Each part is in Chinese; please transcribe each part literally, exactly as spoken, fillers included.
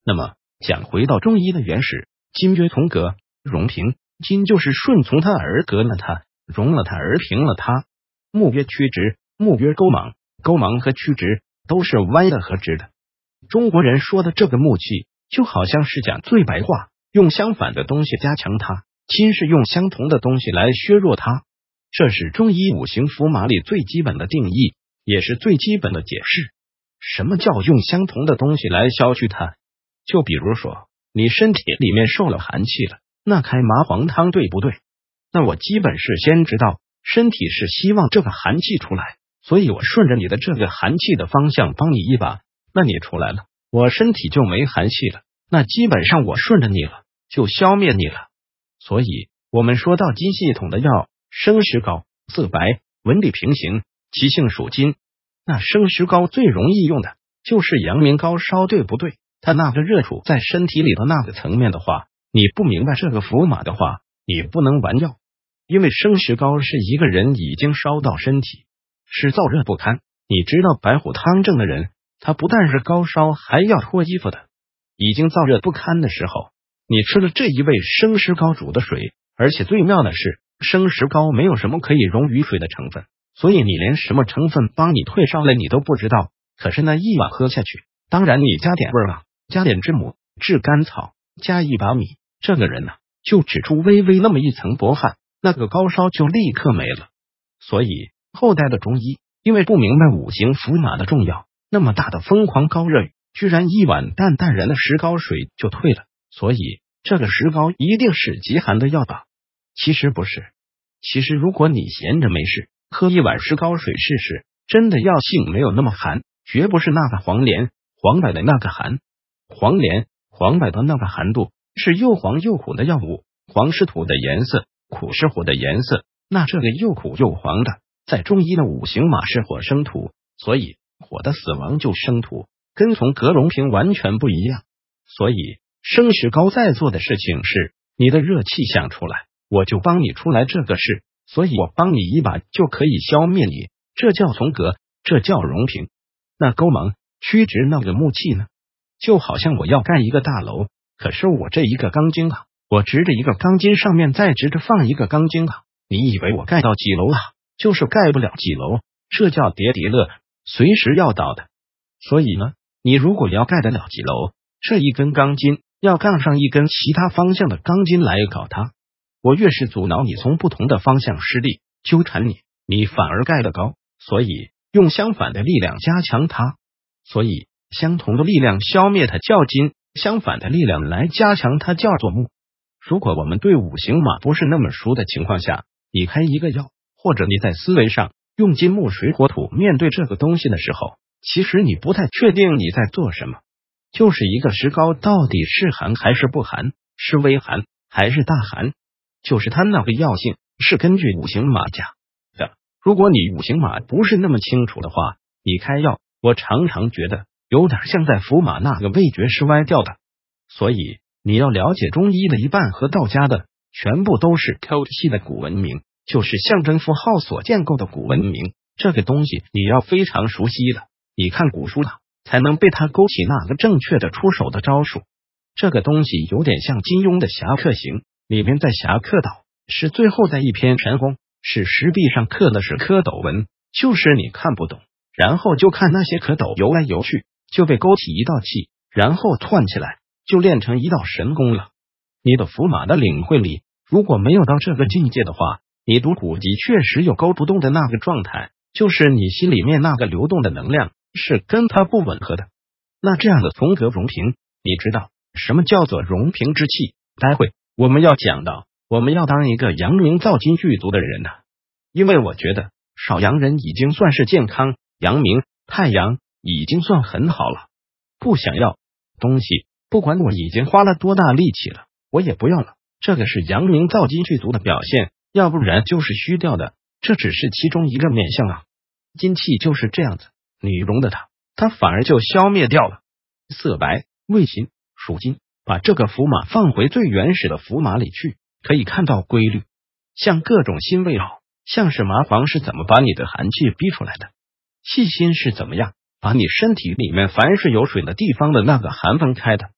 那么讲回到中医的原始，金曰从革，容平。金就是顺从它而革了它，容了它而平了它。木曰曲直，木曰勾芒，勾芒和曲直都是歪的和直的。中国人说的这个木气，就好像是讲最白话，用相反的东西加强它；金是用相同的东西来削弱它。这是中医五行符码里最基本的定义，也是最基本的解释。什么叫用相同的东西来消去它？就比如说，你身体里面受了寒气了，那开麻黄汤对不对？那我基本是先知道身体是希望这个寒气出来，所以我顺着你的这个寒气的方向帮你一把，那你出来了，我身体就没寒气了，那基本上我顺着你了，就消灭你了。所以我们说到金系统的药，生石膏、色白、纹理平行，其性属金。那生石膏最容易用的就是阳明高烧，对不对？它那个热处在身体里的那个层面的话，你不明白这个符码的话，你不能玩药。因为生石膏是一个人已经烧到身体，是燥热不堪。你知道白虎汤症的人，他不但是高烧，还要脱衣服的。已经燥热不堪的时候，你吃了这一味生石膏煮的水，而且最妙的是，生石膏没有什么可以溶于水的成分，所以你连什么成分帮你退烧了你都不知道。可是那一碗喝下去，当然你加点味儿啊，加点知母、炙甘草，加一把米，这个人呢、啊、就只出微微那么一层薄汗，那个高烧就立刻没了。所以后代的中医因为不明白五行符码的重要，那么大的疯狂高热，居然一碗淡淡然的石膏水就退了。所以这个石膏一定是极寒的药吧？其实不是。其实如果你闲着没事，喝一碗石膏水试试，真的药性没有那么寒，绝不是那个黄连、黄柏的那个寒。黄连、黄柏的那个寒度是又黄又苦的药物，黄是土的颜色，苦是火的颜色，那这个又苦又黄的，在中医的五行码是火生土，所以火的死亡就生土，跟从革容平完全不一样。所以生石膏在做的事情是，你的热气想出来，我就帮你出来这个事，所以我帮你一把就可以消灭你，这叫从革，这叫容平。那勾芒、曲直那个木气呢？就好像我要盖一个大楼，可是我这一个钢筋啊，我直着一个钢筋上面再直着放一个钢筋啊，你以为我盖到几楼啊？就是盖不了几楼，这叫叠叠乐，随时要倒的。所以呢，你如果要盖得了几楼，这一根钢筋要杠上一根其他方向的钢筋来搞它，我越是阻挠你从不同的方向施力纠缠你，你反而盖得高。所以用相反的力量加强它，所以相同的力量消灭它叫金，相反的力量来加强它叫做木。如果我们对五行码不是那么熟的情况下，你开一个药，或者你在思维上用金木水火土面对这个东西的时候，其实你不太确定你在做什么。就是一个石膏到底是寒还是不寒，是微寒还是大寒，就是它那个药性是根据五行码讲的。如果你五行码不是那么清楚的话，你开药，我常常觉得有点像在符码那个味觉是歪掉的。所以你要了解中医的一半和道家的全部都是 code 系的古文明，就是象征符号所建构的古文明，这个东西你要非常熟悉的，你看古书的才能被他勾起那个正确的出手的招数。这个东西有点像金庸的侠客行，里面在侠客岛是最后在一篇神功，是石壁上刻的是蝌蚪文，就是你看不懂，然后就看那些蝌蚪游来游去，就被勾起一道气，然后窜起来，就练成一道神功了。你的符码的领会里如果没有到这个境界的话，你读古籍确实有勾不动的那个状态，就是你心里面那个流动的能量是跟它不吻合的。那这样的从革容平，你知道什么叫做容平之气？待会我们要讲到，我们要当一个阳明造金具足的人呢、啊，因为我觉得少阳人已经算是健康，阳明、太阳已经算很好了。不想要东西，不管我已经花了多大力气了，我也不要了。这个是阳明造金具足的表现，要不然就是虚掉的，这只是其中一个面相啊。金气就是这样子，你容的它，它反而就消灭掉了。色白、味辛、属金，把这个符码放回最原始的符码里去，可以看到规律。像各种辛味好，像是麻黄是怎么把你的寒气逼出来的，细辛是怎么样把你身体里面凡是有水的地方的那个寒分开的，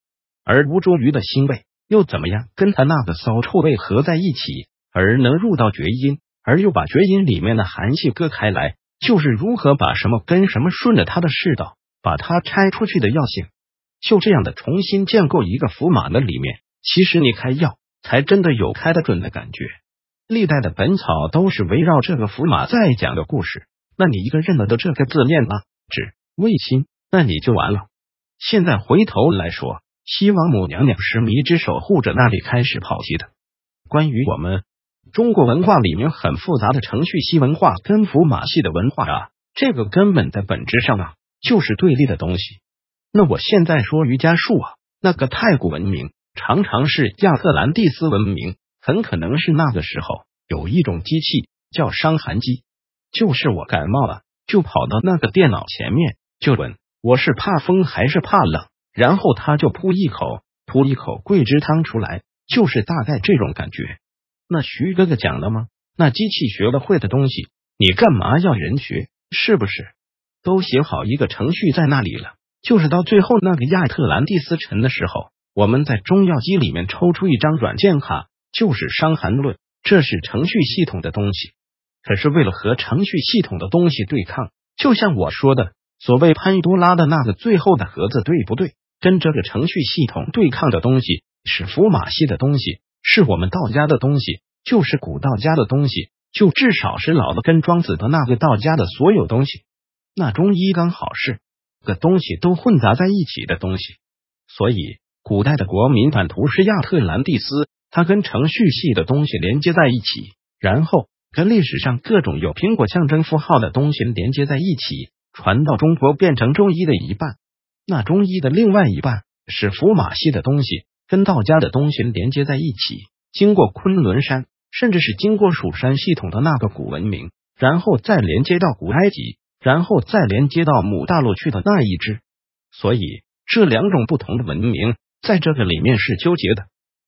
而吴周瑜的辛味又怎么样跟他那个骚臭味合在一起，而能入到厥阴，而又把厥阴里面的寒气割开来，就是如何把什么跟什么顺着他的世道，把它拆出去的药性。就这样的重新建构一个符码的里面，其实你开药才真的有开得准的感觉。历代的本草都是围绕这个符码在讲的故事，那你一个认得的这个字念了止卫心，那你就完了。现在回头来说，西王母娘娘是迷之守护者那里开始跑题的。关于我们中国文化里面很复杂的程序系文化跟符码系的文化啊，这个根本在本质上啊就是对立的东西。那我现在说瑜伽术啊，那个太古文明常常是亚特兰蒂斯文明，很可能是那个时候有一种机器叫伤寒机，就是我感冒了就跑到那个电脑前面就问我是怕风还是怕冷，然后他就扑一口吐一口桂枝汤出来，就是大概这种感觉。那徐哥哥讲了吗？那机器学了会的东西，你干嘛要人学？是不是都写好一个程序在那里了？就是到最后那个亚特兰蒂斯城的时候，我们在中药机里面抽出一张软件卡，就是伤寒论，这是程序系统的东西。可是为了和程序系统的东西对抗，就像我说的，所谓潘多拉的那个最后的盒子，对不对？跟这个程序系统对抗的东西是符码系的东西，是我们道家的东西，就是古道家的东西，就至少是老的跟庄子的那个道家的所有东西。那中医刚好是个东西都混杂在一起的东西，所以古代的国民版图是亚特兰蒂斯，它跟程序系的东西连接在一起，然后跟历史上各种有苹果象征符号的东西连接在一起，传到中国变成中医的一半。那中医的另外一半是符码系的东西，跟道家的东西连接在一起，经过昆仑山，甚至是经过蜀山系统的那个古文明，然后再连接到古埃及，然后再连接到母大陆去的那一支。所以这两种不同的文明在这个里面是纠结的。